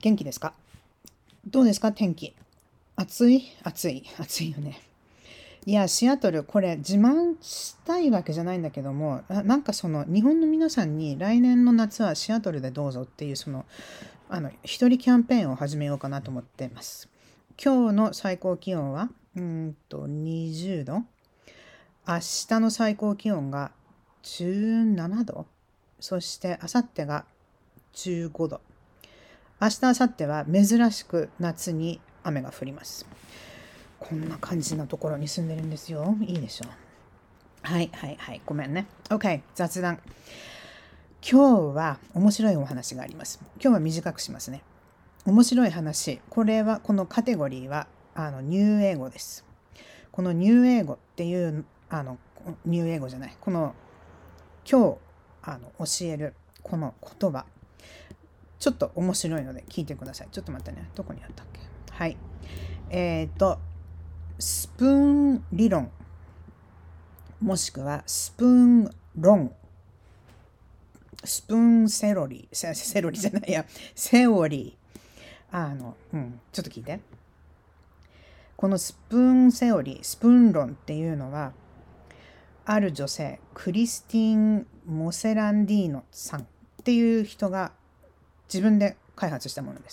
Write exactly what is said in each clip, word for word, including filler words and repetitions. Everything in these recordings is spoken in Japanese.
元気ですか？どうですか天気？暑い暑い暑いよね。いや、シアトル、これ自慢したいわけじゃないんだけども、ななんかその日本の皆さんに来年の夏はシアトルでどうぞっていうその、あの、一人キャンペーンを始めようかなと思ってます。今日の最高気温は、うーんとにじゅうど。明日の最高気温がじゅうななど。そして明後日がじゅうごど。明日、明後日は珍しく夏に雨が降ります。こんな感じのところに住んでるんですよ。いいでしょう。はいはいはい。ごめんね。OK。雑談。今日は面白いお話があります。今日は短くしますね。面白い話。これは、このカテゴリーは、あの、ニュー英語です。このニュー英語っていう、あの、ニュー英語じゃない。この、今日、あの、教える、この言葉。ちょっと面白いので聞いてください。ちょっと待ってね。どこにあったっけ？はい。えっと、スプーン理論、もしくはスプーン論、スプーンセロリ、セセロリじゃないや、セオリー。あの、うん、ちょっと聞いて。このスプーンセオリー、スプーン論っていうのは、ある女性、クリスティン・モセランディーノさんっていう人が自分で開発したものです。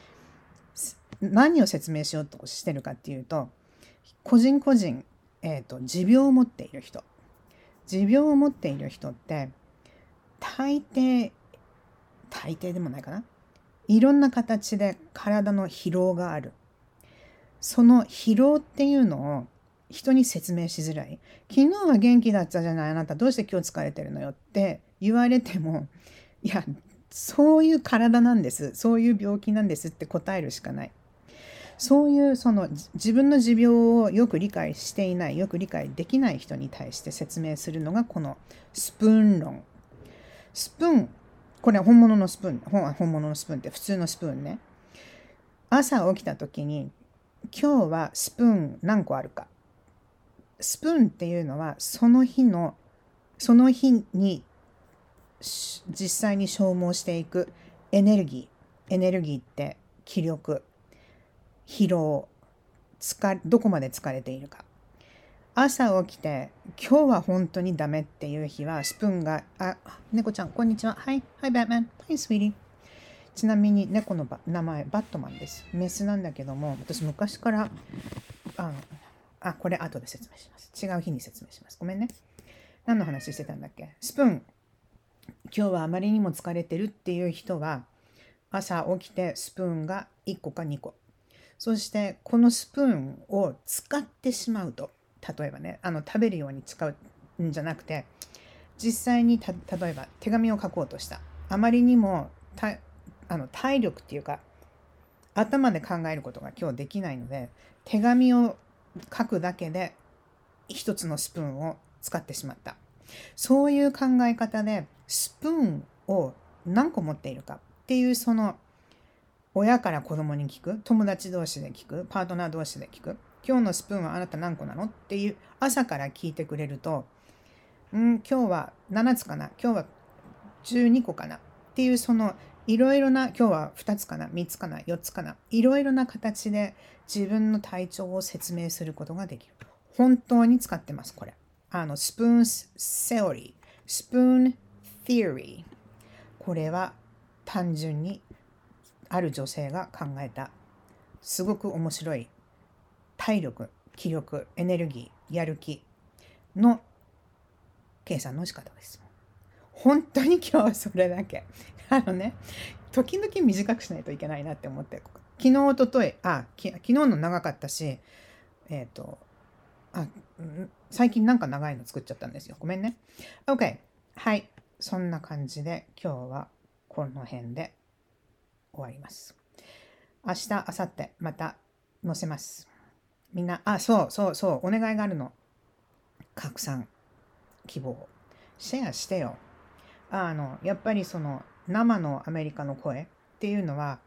何を説明しようとしてるかっていうと、個人個人、えーと、持病を持っている人。持病を持っている人って、大抵、大抵でもないかな。いろんな形で体の疲労がある。その疲労っていうのを人に説明しづらい。昨日は元気だったじゃない、あなたどうして今日疲れてるのよって言われても、いや、そういう体なんです。そういう病気なんですって答えるしかない。そういうその自分の持病をよく理解していない、よく理解できない人に対して説明するのがこのスプーン論。スプーン、これは本物のスプーン、本物のスプーンって普通のスプーンね。朝起きた時に今日はスプーン何個あるか。スプーンっていうのはその日の、その日に実際に消耗していくエネルギー。エネルギーって気力、疲労、疲れ、どこまで疲れているか。朝起きて、今日は本当にダメっていう日は、スプーンが、あ、猫ちゃん、こんにちは。はい、はい、バットマン。はい、スウィーリー。ちなみに猫の名前、バットマンです。メスなんだけども、私昔から、あの、あ、これ後で説明します。違う日に説明します。ごめんね。何の話してたんだっけ？スプーン。今日はあまりにも疲れてるっていう人は、朝起きてスプーンがいっこかにこ。そしてこのスプーンを使ってしまうと、例えばね、あの食べるように使うんじゃなくて、実際にた例えば手紙を書こうとした。あまりにもたあの体力っていうか、頭で考えることが今日できないので、手紙を書くだけで一つのスプーンを使ってしまった。そういう考え方でスプーンを何個持っているかっていう、その親から子供に聞く、友達同士で聞く、パートナー同士で聞く、今日のスプーンはあなた何個なのっていう朝から聞いてくれると、ん今日はななつかな、今日はじゅうにこかなっていう、そのいろいろな、今日はふたつかな、みっつかな、よっつかな、いろいろな形で自分の体調を説明することができる。本当に使ってます、これ。あの、スプーンセオリー、スプーンテオリー。これは単純にある女性が考えた、すごく面白い体力、気力、エネルギー、やる気の計算の仕方です。本当に今日はそれだけ。あのね、時々短くしないといけないなって思って、昨日、おととい、あ、き昨日の長かったし、えっと、あ、最近なんか長いの作っちゃったんですよ。ごめんね。OK。はい。そんな感じで今日はこの辺で終わります。明日、明後日、また載せます。みんな、あ、そうそうそう、お願いがあるの。拡散、希望。シェアしてよ。あの、やっぱりその、生のアメリカの声っていうのは、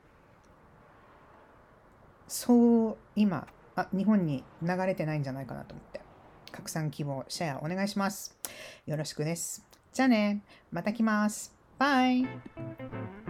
そう、今、あ、日本に流れてないんじゃないかなと思って。拡散希望、シェアお願いします。よろしくです。じゃあね、また来ます。バイ。